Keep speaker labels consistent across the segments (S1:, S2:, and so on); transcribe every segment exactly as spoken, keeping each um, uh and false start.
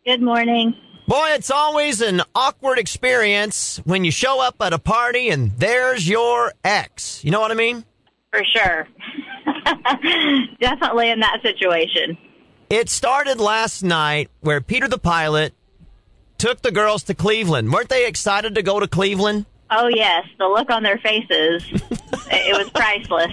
S1: Good morning.
S2: Boy, it's always an awkward experience when you show up at a party and there's your ex. You know what I mean?
S1: For sure. Definitely in that situation.
S2: It started last night where Peter the Pilot took the girls to Cleveland. Weren't they excited to go to Cleveland?
S1: Oh, yes. The look on their faces, it was priceless.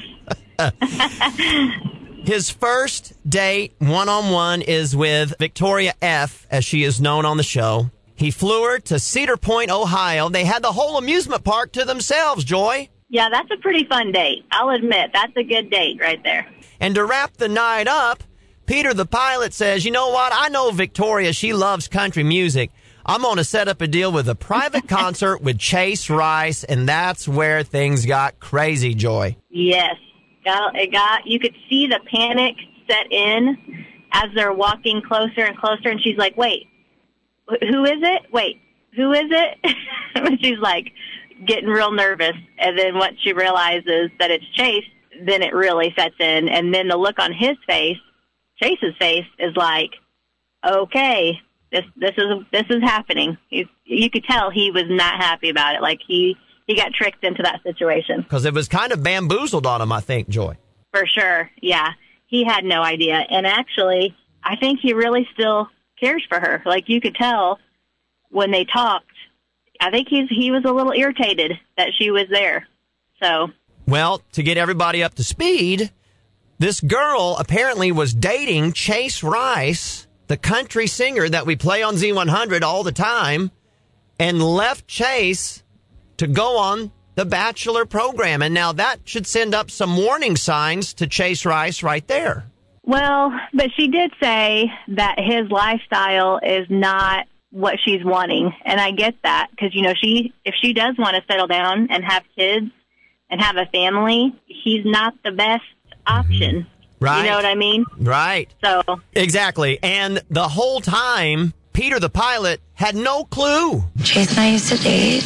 S2: His first date, one-on-one, is with Victoria F., as she is known on the show. He flew her to Cedar Point, Ohio. They had the whole amusement park to themselves, Joy.
S1: Yeah, that's a pretty fun date. I'll admit, that's a good date right there.
S2: And to wrap the night up, Peter the Pilot says, you know what? I know Victoria, she loves country music. I'm going to set up a deal with a private concert with Chase Rice, and that's where things got crazy, Joy.
S1: Yes. Got, it got, you could see the panic set in as they're walking closer and closer, and she's like, wait, who is it? Wait, who is it? She's like getting real nervous, and then once she realizes that it's Chase, then it really sets in, and then the look on his face, Chase's face, is like, okay, this this is this is happening. He's, you could tell he was not happy about it, like he... He got tricked into that situation.
S2: Because it was kind of bamboozled on him, I think, Joy.
S1: For sure, yeah. He had no idea. And actually, I think he really still cares for her. Like, you could tell when they talked, I think he's he was a little irritated that she was there. So,
S2: well, to get everybody up to speed, this girl apparently was dating Chase Rice, the country singer that we play on Z one hundred all the time, and left Chase to go on the Bachelor program. And now that should send up some warning signs to Chase Rice right there.
S1: Well, but she did say that his lifestyle is not what she's wanting. And I get that because, you know, she if she does want to settle down and have kids and have a family, he's not the best option.
S2: Mm-hmm. Right.
S1: You know what I mean?
S2: Right.
S1: So
S2: exactly. And the whole time, Peter the Pilot had no clue.
S3: Chase and I used to date.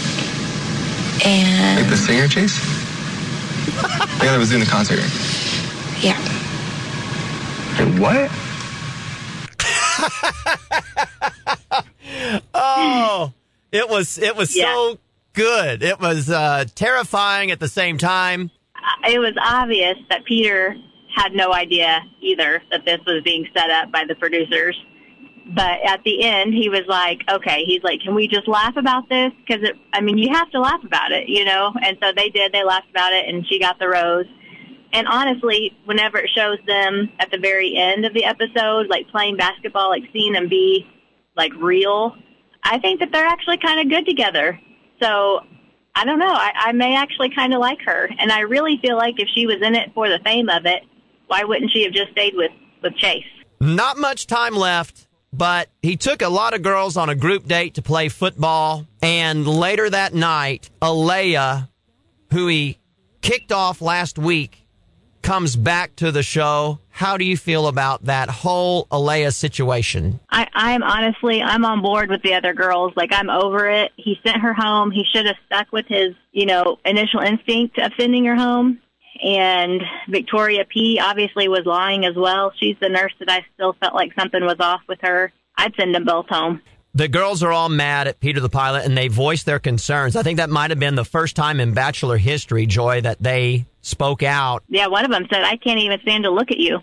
S3: And
S4: like the singer, Chase? The guy that was doing the concert.
S3: Yeah.
S4: Wait, what?
S2: Oh, it was it was yeah. so good. It was uh, terrifying at the same time.
S1: It was obvious that Peter had no idea either that this was being set up by the producers. But at the end, he was like, okay, he's like, can we just laugh about this? Because, I mean, you have to laugh about it, you know? And so they did. They laughed about it, and she got the rose. And honestly, whenever it shows them at the very end of the episode, like playing basketball, like seeing them be, like, real, I think that they're actually kind of good together. So, I don't know. I, I may actually kind of like her. And I really feel like if she was in it for the fame of it, why wouldn't she have just stayed with, with Chase?
S2: Not much time left. But he took a lot of girls on a group date to play football. And later that night, Alea, who he kicked off last week, comes back to the show. How do you feel about that whole Alea situation?
S1: I, I'm honestly, I'm on board with the other girls. Like, I'm over it. He sent her home. He should have stuck with his, you know, initial instinct of sending her home. And Victoria P. obviously was lying as well. She's the nurse that I still felt like something was off with her. I'd send them both home.
S2: The girls are all mad at Peter the Pilot, and they voiced their concerns. I think that might have been the first time in Bachelor history, Joy, that they spoke out.
S1: Yeah, one of them said, I can't even stand to look at you.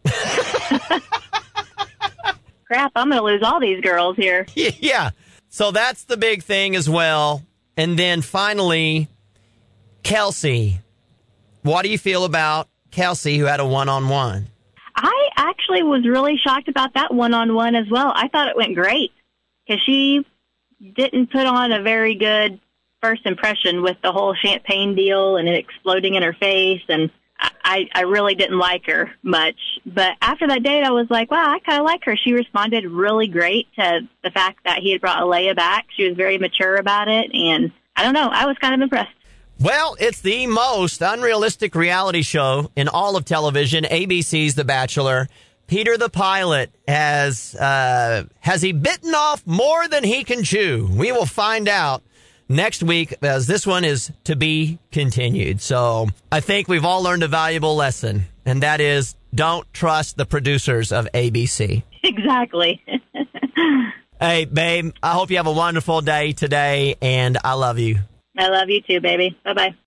S1: Crap, I'm going to lose all these girls here.
S2: Yeah, so that's the big thing as well. And then finally, Kelsey. What do you feel about Kelsey, who had a one-on-one?
S1: I actually was really shocked about that one-on-one as well. I thought it went great because she didn't put on a very good first impression with the whole champagne deal and it exploding in her face. And I, I really didn't like her much. But after that date, I was like, wow, I kind of like her. She responded really great to the fact that he had brought Alea back. She was very mature about it. And I don't know, I was kind of impressed.
S2: Well, it's the most unrealistic reality show in all of television, A B C's The Bachelor. Peter the Pilot has, uh, has he bitten off more than he can chew? We will find out next week, as this one is to be continued. So I think we've all learned a valuable lesson, and that is don't trust the producers of A B C.
S1: Exactly.
S2: Hey, babe, I hope you have a wonderful day today, and I love you.
S1: I love you too, baby. Bye-bye.